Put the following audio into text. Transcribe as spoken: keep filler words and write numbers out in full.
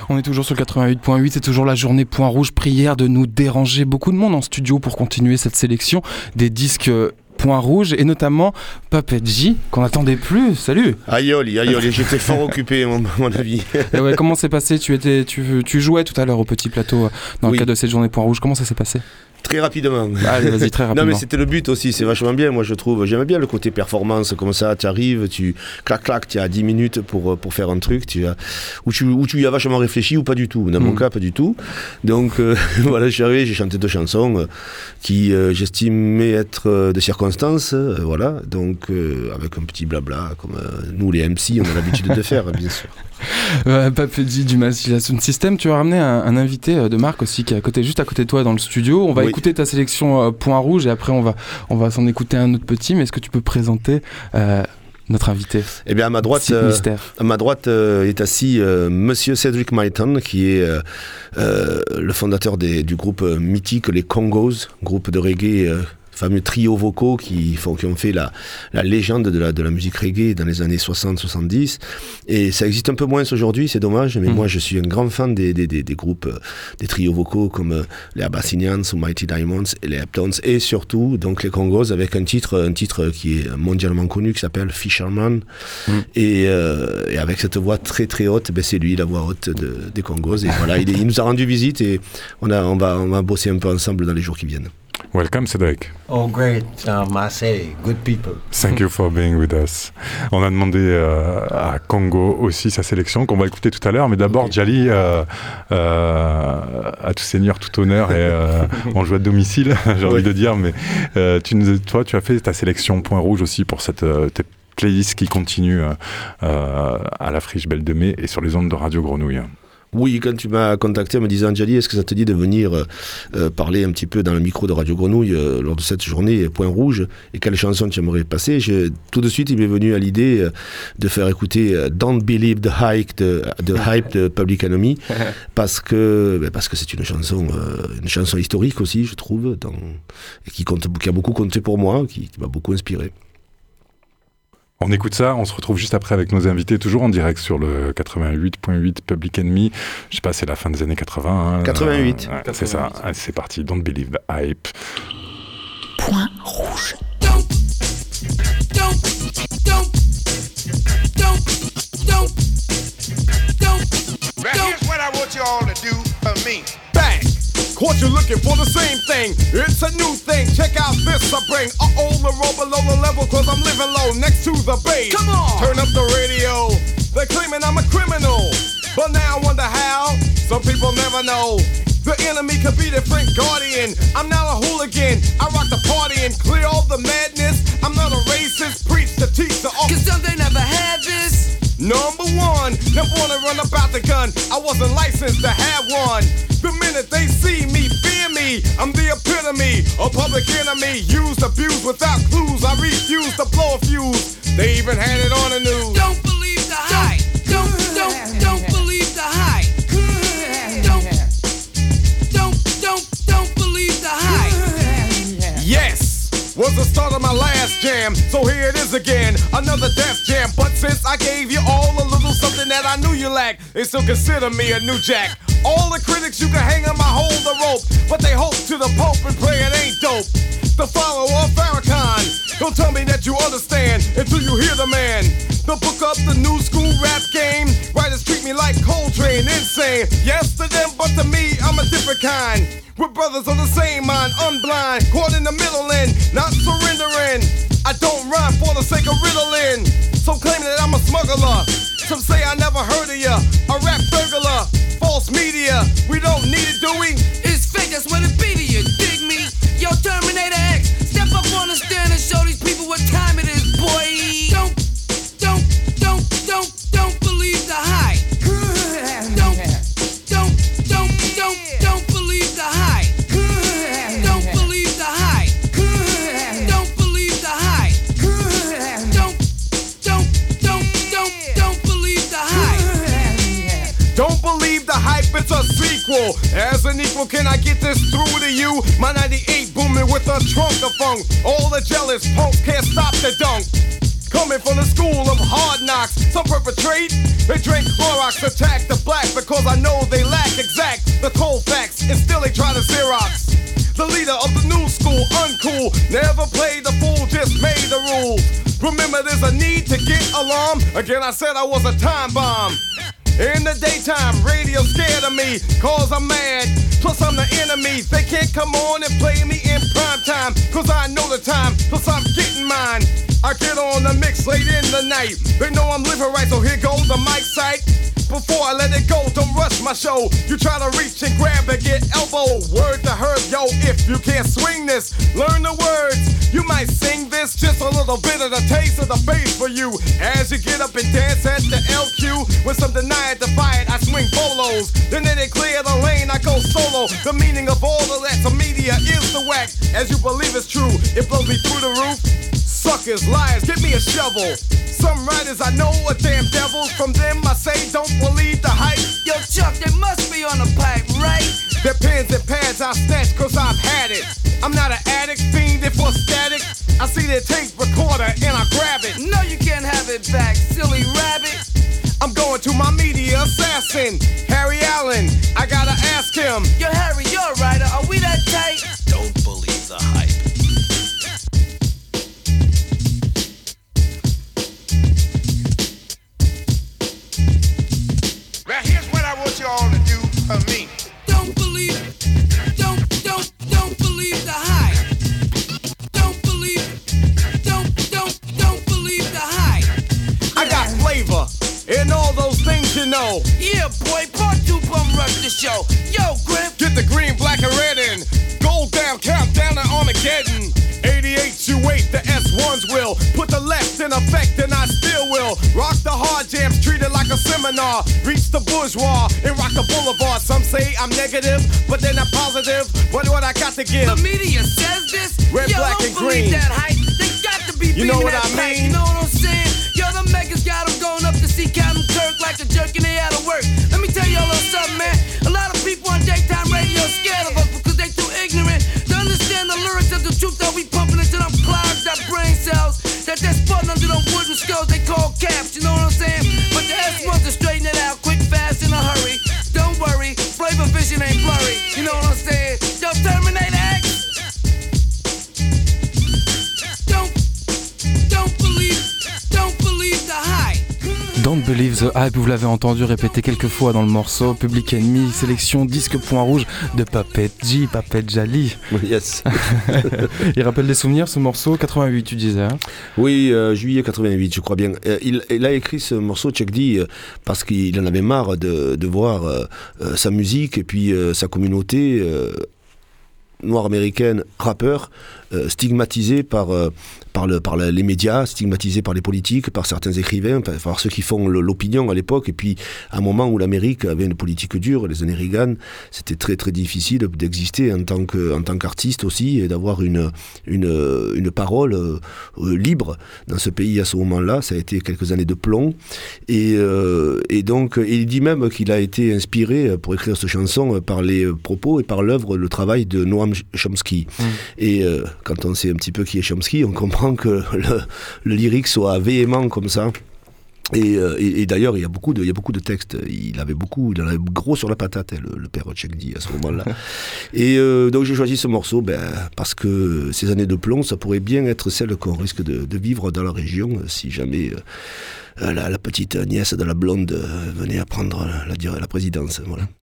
On est toujours sur le quatre-vingt-huit point huit, c'est toujours la journée Point Rouge. Prière de nous déranger. Beaucoup de monde en studio pour continuer cette sélection des disques Point Rouge et notamment Puppet J qu'on n'attendait plus. Salut. Aïoli, aïoli, j'étais fort occupé à mon, mon avis. Et ouais, comment c'est passé? Tu étais, tu, tu jouais tout à l'heure au petit plateau dans le oui. cadre de cette journée Point Rouge. Comment ça s'est passé? Très rapidement. Allez, vas-y, très rapidement. Non, mais c'était le but aussi, c'est vachement bien, moi je trouve. J'aime bien le côté performance, comme ça, tu arrives, tu clac clac, tu as dix minutes pour, pour faire un truc, tu as, où, tu, où tu y as vachement réfléchi ou pas du tout. Dans mon mmh. cas, pas du tout. Donc euh, voilà, je suis arrivé, j'ai chanté deux chansons euh, qui euh, j'estimais être euh, de circonstances, euh, voilà. Donc euh, avec un petit blabla, comme euh, nous les M C, on a l'habitude de faire, bien sûr. Euh, Puppet J du Massive Sound System, tu as ramené un, un invité de marque aussi qui est à côté, juste à côté de toi dans le studio. On va oui. écouter ta sélection euh, Point Rouge et après on va, on va s'en écouter un autre petit. Mais est-ce que tu peux présenter euh, notre invité? Eh bien à ma droite, euh, à ma droite euh, est assis euh, Monsieur Cedric Myton, qui est euh, euh, le fondateur des, du groupe euh, mythique les Congos, groupe de reggae. Euh, fameux trio vocaux qui, font, qui ont fait la, la légende de la, de la musique reggae dans les années soixante soixante-dix. Et ça existe un peu moins aujourd'hui, c'est dommage, mais mmh. moi je suis un grand fan des, des, des, des groupes, des trios vocaux comme les Abyssinians ou Mighty Diamonds et les Heptones, et surtout donc les Congos avec un titre, un titre qui est mondialement connu qui s'appelle Fisherman. Mmh. Et, euh, et avec cette voix très très haute, ben c'est lui la voix haute de, des Congos. Et voilà, il, est, il nous a rendu visite et on, a, on, va, on va bosser un peu ensemble dans les jours qui viennent. Welcome, Cedric. Oh, great. Um, I say, good people. Thank you for being with us. On a demandé euh, à Congo aussi sa sélection, qu'on va écouter tout à l'heure. Mais d'abord, okay. Djali, euh, euh, à tout seigneur, tout honneur, et euh, on joue à domicile, j'ai oui. envie de dire. Mais euh, tu nous, toi, tu as fait ta sélection Point Rouge aussi pour cette euh, tes playlists qui continuent euh, à la Friche Belle de Mai et sur les ondes de Radio Grenouille. Oui, quand tu m'as contacté en me disant Djali, est-ce que ça te dit de venir euh, parler un petit peu dans le micro de Radio Grenouille euh, lors de cette journée Point Rouge, et quelle chanson tu aimerais passer? Je, tout de suite, il m'est venu à l'idée euh, de faire écouter euh, Don't Believe the Hype de, the hype de Public Enemy, parce que, ben, parce que c'est une chanson, euh, une chanson historique aussi, je trouve, dans, et qui, compte, qui a beaucoup compté pour moi, qui, qui m'a beaucoup inspiré. On écoute ça, on se retrouve juste après avec nos invités, toujours en direct sur le quatre-vingt-huit point huit Public Enemy. Je sais pas, c'est la fin des années quatre-vingts. Hein. quatre-vingt-huit. Euh, ouais, c'est ça. Allez, c'est parti. Don't Believe the Hype. Point Rouge. Don't, don't, don't, don't, don't, don't. Now here's what I want you all to do for me. Bang! Caught you looking for the same thing. It's a new thing. Check out this I bring. Uh-oh, the roll below the level, cause I'm living low next to the base. Come on! Turn up the radio. They're claiming I'm a criminal. But now I wonder how. Some people never know. The enemy could be their friend guardian. I'm not a hooligan. I rock the party and clear all the madness. I'm not a racist. Preach to teach the office. Cause some they never had this. Number one, never wanna run about the gun. I wasn't licensed to have one. The minute they see me, fear me. I'm the epitome, a public enemy. Used, abused without clues. I refuse to blow a fuse. They even had it on the news. Don't believe the hype. Don't, don't, don't believe the hype. Don't, don't, don't, don't believe the hype. Yes. Was the start of my last jam, so here it is again, another death jam. But since I gave you all a little something that I knew you lacked, they still consider me a new jack. All the critics you can hang on my hold the rope, but they hope to the Pope and pray it ain't dope. The follower of Farrakhan, don't tell me that you understand until you hear the man. The book up the new school rap game. Writers treat me like Coltrane, insane. Yes to them, but to me, I'm a different kind. We're brothers of the same mind, unblind, caught in the middle and not surrendering. I don't rhyme for the sake of riddling. Some claim that I'm a smuggler. Some say I never heard of ya. A rap burglar, false media. We don't need it, do we? It's fake, that's what it be to you. Dig me? Yo, Terminator X, step up on the stand and show these people what time it is, boy. Don't, don't, don't, don't, don't believe the hype. Don't, don't, don't, don't, don't believe the hype. Don't believe the hype. Don't believe the hype. Don't, don't, don't, don't, don't believe the hype. Don't believe the hype, it's a sequel. As an equal, can I get this through to you? My ninety-eight booming with a trunk of funk. All the jealous punks can't stop the dunk. coming from the school of hard knocks. Some perpetrate, they drink Clorox, attack the black because I know they lack exact the cold facts, and still they try to Xerox. The leader of the new school, uncool, never played the fool, just made the rules. Remember, there's a need to get alarm. Again, I said I was a time bomb. In the daytime, radio scared of me, cause I'm mad, plus I'm the enemy. They can't come on and play me in prime time, cause I know the time, plus I'm getting mine. I get on the mix late in the night. They know I'm living right, so here goes the mic sight. Before I let it go, don't rush my show. You try to reach and grab and get elbow. Word to herb, yo, if you can't swing this, learn the words. You might sing this, just a little bit of the taste of the bass for you. As you get up and dance at the L Q, with some deny it, defy it, I swing bolos. Then they clear the lane, I go solo. The meaning of all of that to media is the whack. As you believe it's true, it blows me through the roof. Suckers, liars, give me a shovel. Some writers I know are damn devils. From them I say don't believe the hype. Yo Chuck, they must be on the pipe, right? Their pens and pads I snatch cause I've had it. I'm not an addict, fiending for static. I see their tape recorder and I grab it. No, you can't have it back, silly rabbit. I'm going to my media assassin, Harry Allen. I gotta ask him. Yo Harry, you're a writer, are we that tight? Don't believe the hype. Now here's what I want you all to do for me. Don't believe, don't, don't, don't believe the hype. Don't believe, don't, don't, don't believe the hype. I got flavor and all those things you know. Yeah, boy, part two bum rush the show. Yo, Griff, get the green, black, and red in. Gold down, countdown to Armageddon. eighty-eight, you wait, the S ones will put the left in effect, and I still will rock the hard jams, treat it like a seminar. Reach the bourgeois and rock the boulevard. Some say I'm negative, but they're not positive. What what I got to give? The media says this. Red, Yo, black, don't and believe green. That hype. They got to be you know what that I pipe, mean? You know what I'm saying? Yo, the megas got them going up to see Captain Kirk like a jerk and they out of work. Let me tell you a little something, man. A lot of people on daytime radio are scared of us because they too ignorant to understand the lyrics of the truth that we pumping into them clouds, that brain cells, that they're spun under them wooden skulls they call caps, you know what I'm saying? But the S ones to straighten it out quick, fast, in a hurry. Don't worry, flavor vision ain't blurry, you know what I'm saying? Yo, Terminator X. Don't, don't believe, don't believe the hype. Don't Believe the Hype, vous l'avez entendu répéter quelques fois dans le morceau. Public Enemy, sélection disque point rouge de Papet J, Papet Jali. Yes. Il rappelle des souvenirs ce morceau, quatre-vingt-huit tu disais hein? Oui, euh, juillet quatre-vingt-huit je crois bien. Euh, il, il a écrit ce morceau, Chuck D, euh, parce qu'il en avait marre de, de voir euh, euh, sa musique et puis euh, sa communauté euh, noire américaine, rappeur, euh, stigmatisée par... Euh, Par, le, par les médias, stigmatisés par les politiques, par certains écrivains, par ceux qui font l'opinion à l'époque. Et puis, à un moment où l'Amérique avait une politique dure, les années Reagan, c'était très très difficile d'exister en tant que, en tant qu'artiste aussi, et d'avoir une, une, une parole euh, libre dans ce pays à ce moment-là. Ça a été quelques années de plomb. Et, euh, et donc, et il dit même qu'il a été inspiré pour écrire cette chanson par les propos et par l'œuvre, le travail de Noam Chomsky. Mmh. Et euh, quand on sait un petit peu qui est Chomsky, on comprend que le, le lyrique soit véhément comme ça. Et, euh, et, et d'ailleurs, il y a beaucoup de, il y a beaucoup de textes. Il avait beaucoup, il en avait gros sur la patate, hein, le, le père Chuck D à ce moment-là. Et euh, donc j'ai choisi ce morceau, ben, parce que ces années de plomb, ça pourrait bien être celles qu'on risque de, de vivre dans la région si jamais euh, la, la petite nièce de la blonde venait à prendre la, la, la présidence. Voilà.